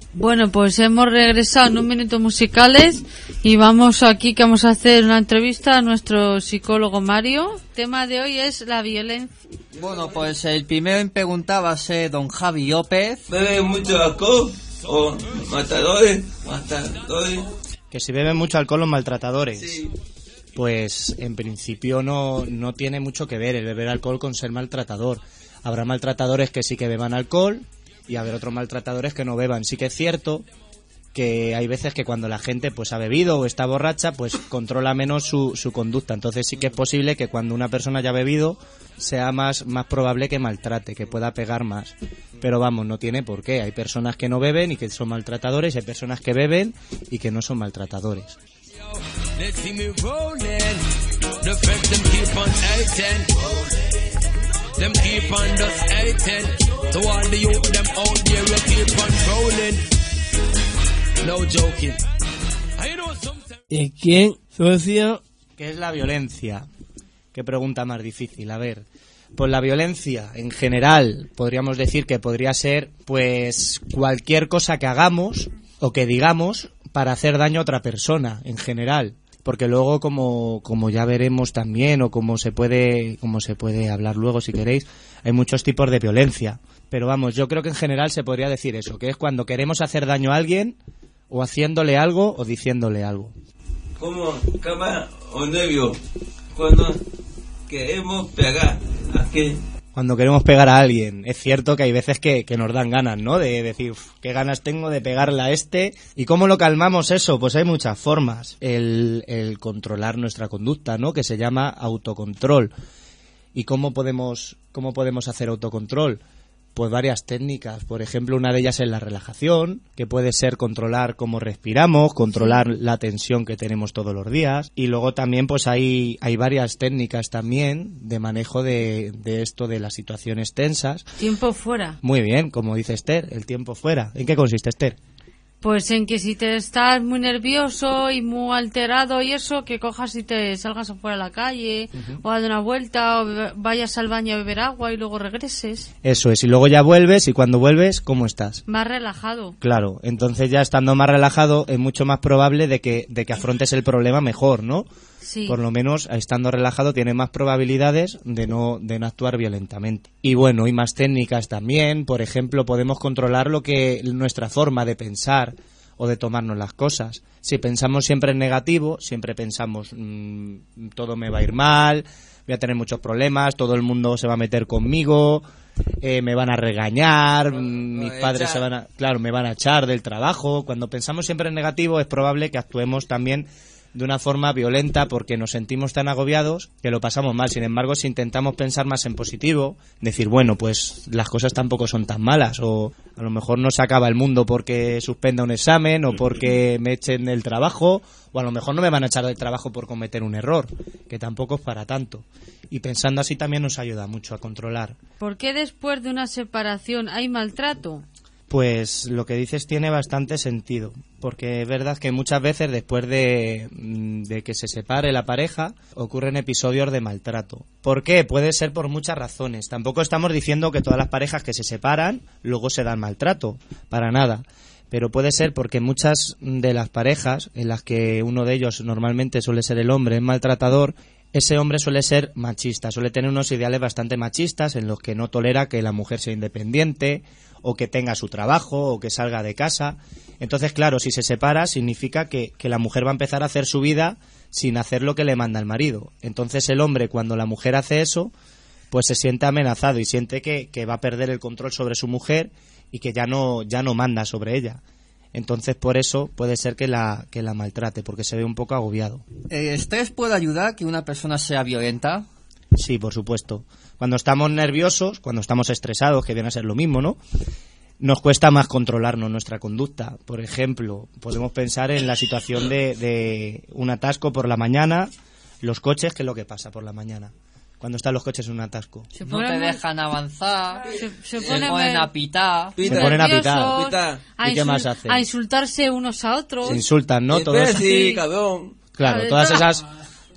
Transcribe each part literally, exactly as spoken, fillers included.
Bueno, pues hemos regresado en un minuto musicales y vamos aquí que vamos a hacer una entrevista a nuestro psicólogo Mario. El tema de hoy es la violencia. Bueno, pues el primero en preguntar va a ser don Javi López. ¿Beben mucho alcohol o matadores? Matadores. Que si beben mucho alcohol los maltratadores. Sí. Pues en principio no, no tiene mucho que ver el beber alcohol con ser maltratador. Habrá maltratadores que sí que beban alcohol y habrá otros maltratadores que no beban. Sí que es cierto que hay veces que cuando la gente pues ha bebido o está borracha, pues controla menos su, su conducta. Entonces sí que es posible que cuando una persona ya ha bebido sea más, más probable que maltrate, que pueda pegar más. Pero vamos, no tiene por qué. Hay personas que no beben y que son maltratadores, y hay personas que beben y que no son maltratadores. Them keep on just hating. To all the youth, them out there will keep on rolling. No joking. I know sometimes. ¿Y quién socia? ¿Qué es la violencia? Qué pregunta más difícil. A ver, pues la violencia en general podríamos decir que podría ser pues cualquier cosa que hagamos o que digamos para hacer daño a otra persona en general. Porque luego, como como ya veremos también, o como se puede como se puede hablar luego si queréis, hay muchos tipos de violencia. Pero vamos, yo creo que en general se podría decir eso, que es cuando queremos hacer daño a alguien, o haciéndole algo, o diciéndole algo. Como cama o nervio, cuando queremos pegar a qué. Cuando queremos pegar a alguien, es cierto que hay veces que, que nos dan ganas, ¿no? De decir, uf, qué ganas tengo de pegarle a este. ¿Y cómo lo calmamos eso? Pues hay muchas formas. El, el controlar nuestra conducta, ¿no? Que se llama autocontrol. ¿Y cómo podemos, cómo podemos hacer autocontrol? Pues varias técnicas. Por ejemplo, una de ellas es la relajación, que puede ser controlar cómo respiramos, controlar la tensión que tenemos todos los días. Y luego también pues hay, hay varias técnicas también de manejo de, de esto de las situaciones tensas. Tiempo fuera. Muy bien, como dice Esther, el tiempo fuera. ¿En qué consiste, Esther? Pues en que si te estás muy nervioso y muy alterado y eso, que cojas y te salgas afuera a la calle, uh-huh. o a dar una vuelta, o be- vayas al baño a beber agua y luego regreses. Eso es, y luego ya vuelves, y cuando vuelves, ¿cómo estás? Más relajado. Claro, entonces ya estando más relajado es mucho más probable de que, de que afrontes el problema mejor, ¿no? Sí. Por lo menos, estando relajado, tienes más probabilidades de no, de no actuar violentamente. Y bueno, y más técnicas también. Por ejemplo, podemos controlar lo que nuestra forma de pensar o de tomarnos las cosas. Si pensamos siempre en negativo, siempre pensamos mmm, todo me va a ir mal, voy a tener muchos problemas, todo el mundo se va a meter conmigo, eh, me van a regañar, mmm, mis padres se van a, claro, me van a echar del trabajo. Cuando pensamos siempre en negativo, es probable que actuemos también de una forma violenta porque nos sentimos tan agobiados que lo pasamos mal. Sin embargo, si intentamos pensar más en positivo, decir, bueno, pues las cosas tampoco son tan malas, o a lo mejor no se acaba el mundo porque suspenda un examen o porque me echen del trabajo, o a lo mejor no me van a echar del trabajo por cometer un error, que tampoco es para tanto. Y pensando así también nos ayuda mucho a controlar. ¿Por qué después de una separación hay maltrato? Pues lo que dices tiene bastante sentido, porque es verdad que muchas veces después de, de que se separe la pareja ocurren episodios de maltrato. ¿Por qué? Puede ser por muchas razones. Tampoco estamos diciendo que todas las parejas que se separan luego se dan maltrato, para nada. Pero puede ser porque muchas de las parejas en las que uno de ellos normalmente suele ser el hombre, es maltratador, ese hombre suele ser machista, suele tener unos ideales bastante machistas en los que no tolera que la mujer sea independiente o que tenga su trabajo o que salga de casa. Entonces, claro, si se separa significa que, que la mujer va a empezar a hacer su vida sin hacer lo que le manda el marido. Entonces el hombre, cuando la mujer hace eso, pues se siente amenazado y siente que, que va a perder el control sobre su mujer y que ya no, ya no manda sobre ella. Entonces, por eso puede ser que la, que la maltrate, porque se ve un poco agobiado. ¿El estrés puede ayudar a que una persona sea violenta? Sí, por supuesto. Cuando estamos nerviosos, cuando estamos estresados, que viene a ser lo mismo, ¿no?, nos cuesta más controlarnos nuestra conducta. Por ejemplo, podemos pensar en la situación de, de un atasco por la mañana, los coches, ¿qué es lo que pasa por la mañana? Cuando están los coches en un atasco. Se no te dejan avanzar, se, se, se ponen, ponen a pitar. Se ponen a pitar. pitar. A ¿Y qué más hacen? A insultarse unos a otros. Se insultan, ¿no? Todos. Sí, cabrón. Claro, todas esas,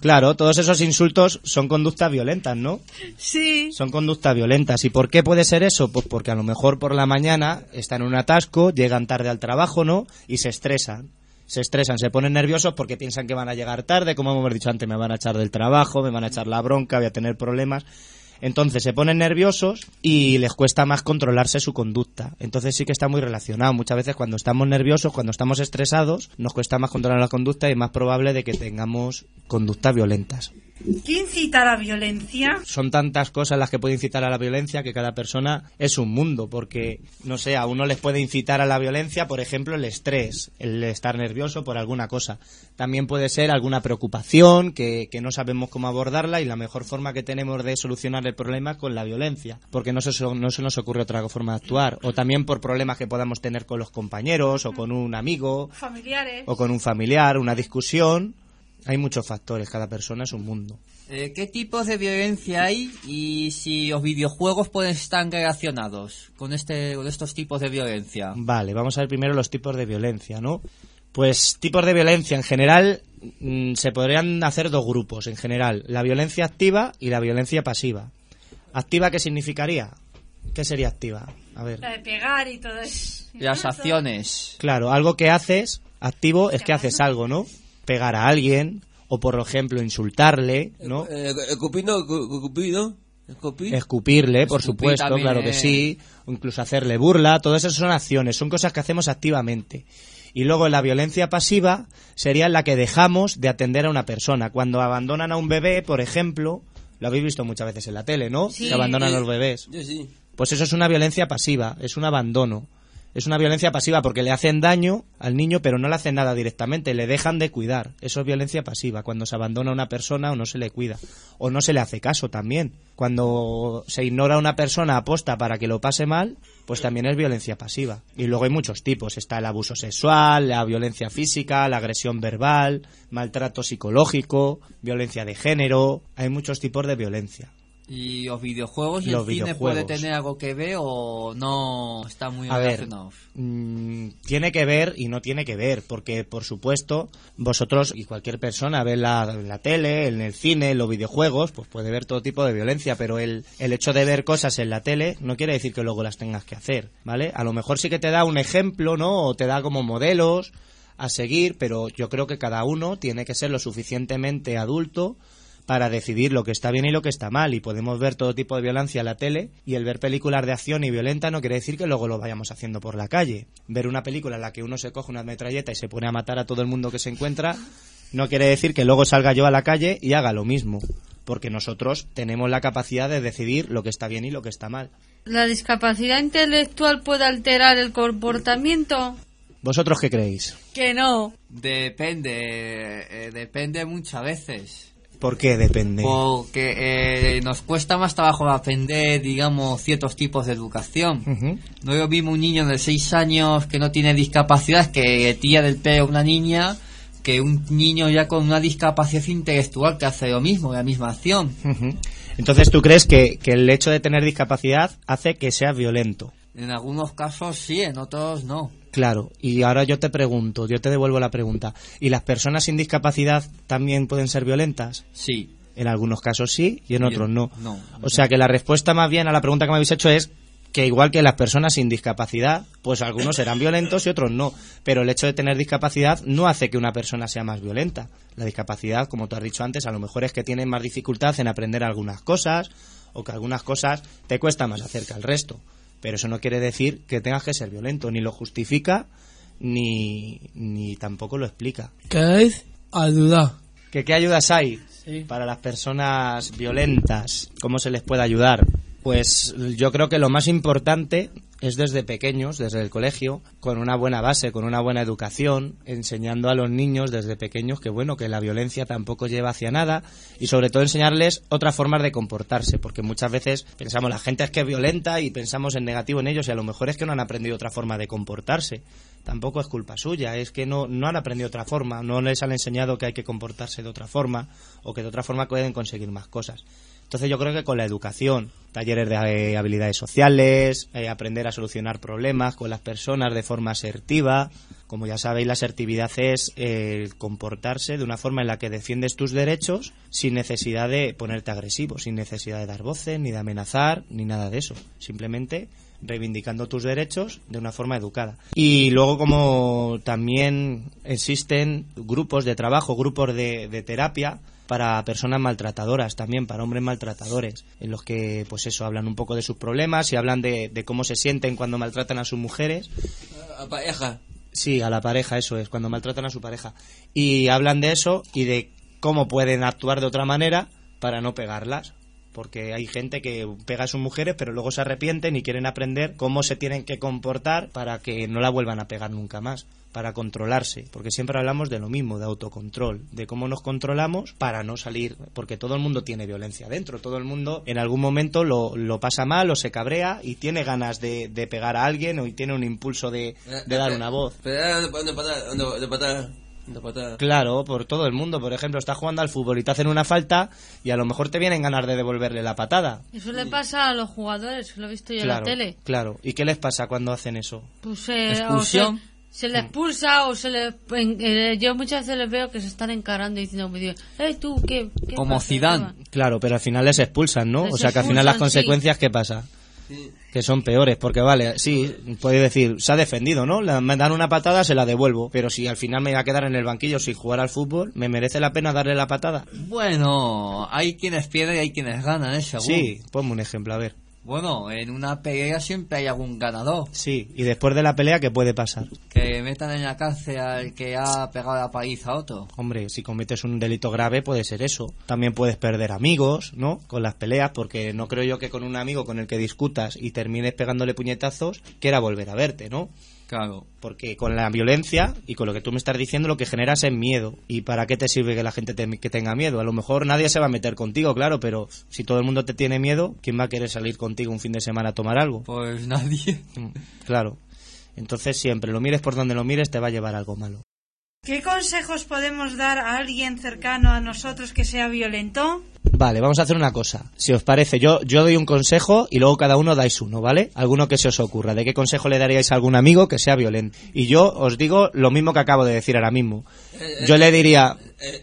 Claro, todos esos insultos son conductas violentas, ¿no? Sí. Son conductas violentas. ¿Y por qué puede ser eso? Pues porque a lo mejor por la mañana están en un atasco, llegan tarde al trabajo, ¿no? Y se estresan. Se estresan, se ponen nerviosos porque piensan que van a llegar tarde, como hemos dicho antes, me van a echar del trabajo, me van a echar la bronca, voy a tener problemas. Entonces se ponen nerviosos y les cuesta más controlarse su conducta. Entonces sí que está muy relacionado. Muchas veces cuando estamos nerviosos, cuando estamos estresados, nos cuesta más controlar la conducta y es más probable de que tengamos conductas violentas. ¿Qué incita a la violencia? Son tantas cosas las que pueden incitar a la violencia que cada persona es un mundo, porque, no sé, a uno les puede incitar a la violencia, por ejemplo, el estrés, el estar nervioso por alguna cosa. También puede ser alguna preocupación que, que no sabemos cómo abordarla y la mejor forma que tenemos de solucionar el problema es con la violencia, porque no se, no se nos ocurre otra forma de actuar. O también por problemas que podamos tener con los compañeros o con un amigo, familiares, o con un familiar, una discusión. Hay muchos factores, cada persona es un mundo. Eh, ¿Qué tipos de violencia hay y si los videojuegos pueden estar relacionados con este con estos tipos de violencia? Vale, vamos a ver primero los tipos de violencia, ¿no? Pues tipos de violencia en general mmm, se podrían hacer dos grupos en general, la violencia activa y la violencia pasiva. ¿Activa qué significaría? ¿Qué sería activa? A ver. La de pegar y todo eso. Las acciones. Claro, algo que haces, activo, es que haces algo, ¿no? Pegar a alguien, o por ejemplo insultarle, ¿no? Eh, Escupino, escupido, escupir. Escupirle, por Escupir supuesto, también. claro que sí, o incluso hacerle burla, todas esas son acciones, son cosas que hacemos activamente. Y luego la violencia pasiva sería la que dejamos de atender a una persona. Cuando abandonan a un bebé, por ejemplo, lo habéis visto muchas veces en la tele, ¿no? Sí. Que abandonan Sí. a los bebés. Sí, sí. Pues eso es una violencia pasiva, es un abandono. Es una violencia pasiva porque le hacen daño al niño, pero no le hacen nada directamente, le dejan de cuidar. Eso es violencia pasiva, cuando se abandona a una persona o no se le cuida. O no se le hace caso también. Cuando se ignora a una persona aposta para que lo pase mal, pues también es violencia pasiva. Y luego hay muchos tipos. Está el abuso sexual, la violencia física, la agresión verbal, maltrato psicológico, violencia de género. Hay muchos tipos de violencia. ¿Y los videojuegos y Los el cine videojuegos. puede tener algo que ver o no está muy A ver, relacionados? mm, tiene que ver y no tiene que ver, porque por supuesto vosotros y cualquier persona ve la, la tele, en el cine, en los videojuegos, pues puede ver todo tipo de violencia, pero el, el hecho de ver cosas en la tele no quiere decir que luego las tengas que hacer, ¿vale? A lo mejor sí que te da un ejemplo, ¿no? O te da como modelos a seguir, pero yo creo que cada uno tiene que ser lo suficientemente adulto para decidir lo que está bien y lo que está mal, y podemos ver todo tipo de violencia en la tele, y el ver películas de acción y violenta no quiere decir que luego lo vayamos haciendo por la calle. Ver una película en la que uno se coge una metralleta y se pone a matar a todo el mundo que se encuentra no quiere decir que luego salga yo a la calle y haga lo mismo, porque nosotros tenemos la capacidad de decidir lo que está bien y lo que está mal. ¿La discapacidad intelectual puede alterar el comportamiento? ¿Vosotros qué creéis? Que no. Depende, eh, depende muchas veces. ¿Por qué depende? Porque eh, nos cuesta más trabajo aprender, digamos, ciertos tipos de educación. Ujú. No es lo mismo un niño de seis años que no tiene discapacidad, que tira del pelo a una niña, que un niño ya con una discapacidad intelectual que hace lo mismo, la misma acción. Ujú. Entonces, ¿tú crees que, que el hecho de tener discapacidad hace que seas violento? En algunos casos sí, en otros no. Claro, y ahora yo te pregunto, yo te devuelvo la pregunta. ¿Y las personas sin discapacidad también pueden ser violentas? Sí. En algunos casos sí y en Y otros en- no. no. O sea que la respuesta más bien a la pregunta que me habéis hecho es que igual que las personas sin discapacidad, pues algunos serán violentos y otros no. Pero el hecho de tener discapacidad no hace que una persona sea más violenta. La discapacidad, como tú has dicho antes, a lo mejor es que tienen más dificultad en aprender algunas cosas o que algunas cosas te cuesta más hacer que al resto. Pero eso no quiere decir que tengas que ser violento, ni lo justifica, ni, ni tampoco lo explica. ¿Queréis ayudar? ¿Que qué ayudas hay Sí. para las personas violentas? ¿Cómo se les puede ayudar? Pues yo creo que lo más importante es desde pequeños, desde el colegio, con una buena base, con una buena educación, enseñando a los niños desde pequeños que bueno, que la violencia tampoco lleva hacia nada, y sobre todo enseñarles otras formas de comportarse, porque muchas veces pensamos la gente es que es violenta y pensamos en negativo en ellos, y a lo mejor es que no han aprendido otra forma de comportarse. Tampoco es culpa suya, es que no, no han aprendido otra forma, no les han enseñado que hay que comportarse de otra forma, o que de otra forma pueden conseguir más cosas. Entonces yo creo que con la educación, talleres de eh, habilidades sociales, eh, aprender a solucionar problemas con las personas de forma asertiva. Como ya sabéis, la asertividad es eh, comportarse de una forma en la que defiendes tus derechos sin necesidad de ponerte agresivo, sin necesidad de dar voces, ni de amenazar, ni nada de eso. Simplemente reivindicando tus derechos de una forma educada. Y luego, como también existen grupos de trabajo, grupos de, de terapia para personas maltratadoras, también para hombres maltratadores, en los que, pues eso, hablan un poco de sus problemas y hablan de, de cómo se sienten cuando maltratan a sus mujeres. A pareja. Sí, a la pareja, eso es, cuando maltratan a su pareja. Y hablan de eso y de cómo pueden actuar de otra manera para no pegarlas. Porque hay gente que pega a sus mujeres, pero luego se arrepienten y quieren aprender cómo se tienen que comportar para que no la vuelvan a pegar nunca más, para controlarse. Porque siempre hablamos de lo mismo, de autocontrol, de cómo nos controlamos para no salir, porque todo el mundo tiene violencia dentro, todo el mundo en algún momento lo, lo pasa mal o se cabrea y tiene ganas de, de pegar a alguien o tiene un impulso de, de dar una voz. Claro, por todo el mundo. Por ejemplo, estás jugando al fútbol y te hacen una falta y a lo mejor te vienen ganas de devolverle la patada. Eso le pasa a los jugadores, lo he visto yo claro, en la tele. Claro, ¿y qué les pasa cuando hacen eso? Pues eh, expulsión. O se, se le expulsa o se le... En, eh, yo muchas veces les veo que se están encarando y diciendo, hey, tú, ¿qué? qué Como pasa? Zidane. Claro, pero al final les expulsan, ¿no? Les o sea que al final las expulsan, consecuencias, sí. ¿Qué pasa? Sí. Que son peores, porque vale, sí, puede decir, se ha defendido, ¿no? La, me dan una patada, se la devuelvo, pero si al final me voy a quedar en el banquillo sin jugar al fútbol, ¿me merece la pena darle la patada? Bueno, hay quienes pierden y hay quienes ganan, ¿eh? Según. Sí, ponme un ejemplo, a ver. Bueno, en una pelea siempre hay algún ganador. Sí, y después de la pelea, ¿qué puede pasar? Que metan en la cárcel al que ha pegado la paliza a otro. Hombre, si cometes un delito grave puede ser eso. También puedes perder amigos, ¿no? Con las peleas, porque no creo yo que con un amigo con el que discutas y termines pegándole puñetazos quiera volver a verte, ¿no? Claro. Porque con la violencia y con lo que tú me estás diciendo lo que generas es miedo. ¿Y para qué te sirve que la gente te, que tenga miedo? A lo mejor nadie se va a meter contigo, claro, pero si todo el mundo te tiene miedo, ¿quién va a querer salir contigo un fin de semana a tomar algo? Pues nadie. Claro. Entonces siempre, lo mires por donde lo mires, te va a llevar algo malo. ¿Qué consejos podemos dar a alguien cercano a nosotros que sea violento? Vale, vamos a hacer una cosa. Si os parece, yo yo doy un consejo y luego cada uno dais uno, ¿vale? Alguno que se os ocurra. ¿De qué consejo le daríais a algún amigo que sea violento? Y yo os digo lo mismo que acabo de decir ahora mismo. Yo le diría...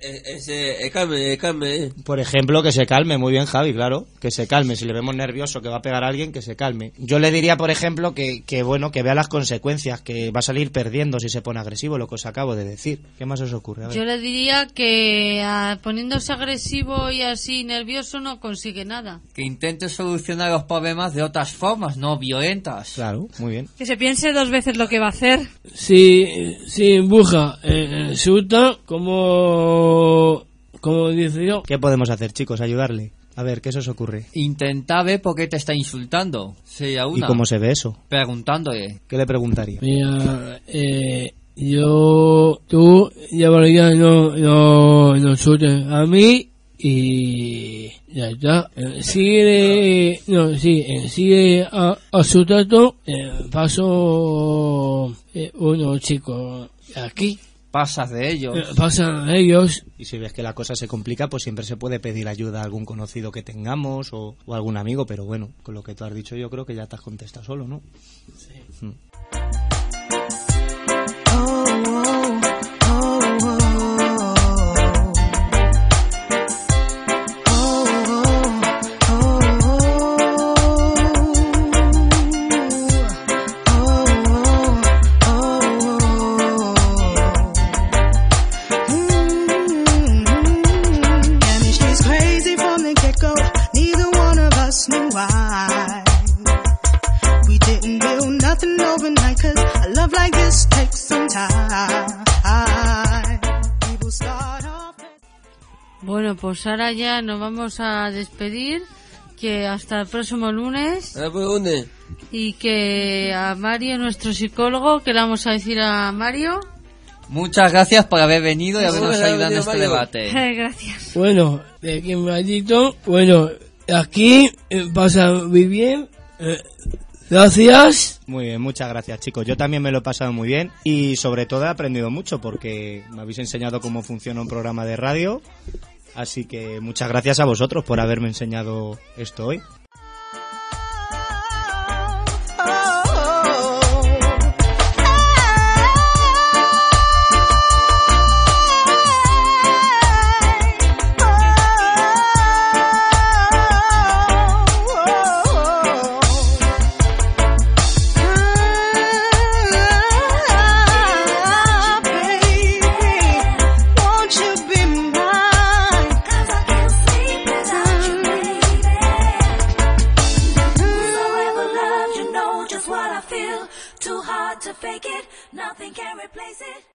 Eh, calme, calme. Por ejemplo, que se calme. Muy bien, Javi, claro. Que se calme. Si le vemos nervioso que va a pegar a alguien, que se calme. Yo le diría, por ejemplo, que, que bueno, que vea las consecuencias, que va a salir perdiendo si se pone agresivo, lo que os acabo de decir. ¿Qué más os ocurre? A ver. Yo le diría que a, poniéndose agresivo y así nervioso no consigue nada. Que intente solucionar los problemas de otras formas, no violentas. Claro, muy bien. Que se piense dos veces lo que va a hacer. Si, si empuja, eh, insulta, como, como dice yo. ¿Qué podemos hacer, chicos? Ayudarle. A ver, ¿qué se os ocurre? Intenta ver por qué te está insultando. Sería una. ¿Y cómo se ve eso? Preguntándole. ¿Qué le preguntaría? Mira, eh, yo, tú, ya no, no, no insultes a mí. Y ya está. Eh, sigue, no, sí, eh, sigue a, a su trato. Eh, paso eh, unos chicos aquí. Pasas de ellos. Eh, pasan de ellos. Y si ves que la cosa se complica, pues siempre se puede pedir ayuda a algún conocido que tengamos o, o algún amigo. Pero bueno, con lo que tú has dicho yo creo que ya te has contestado solo, ¿no? Sí. Mm. Bueno, pues ahora ya nos vamos a despedir, que hasta el próximo lunes. Y que a Mario, nuestro psicólogo, que le vamos a decir a Mario. Muchas gracias por haber venido y habernos ayudado en este debate. Gracias. Bueno, de que me ha dicho, bueno, aquí eh, pasa muy bien. Eh, Gracias. Muy bien, muchas gracias, chicos. Yo también me lo he pasado muy bien y sobre todo he aprendido mucho porque me habéis enseñado cómo funciona un programa de radio Así que muchas gracias a vosotros por haberme enseñado esto hoy. Too hard to fake it, nothing can replace it.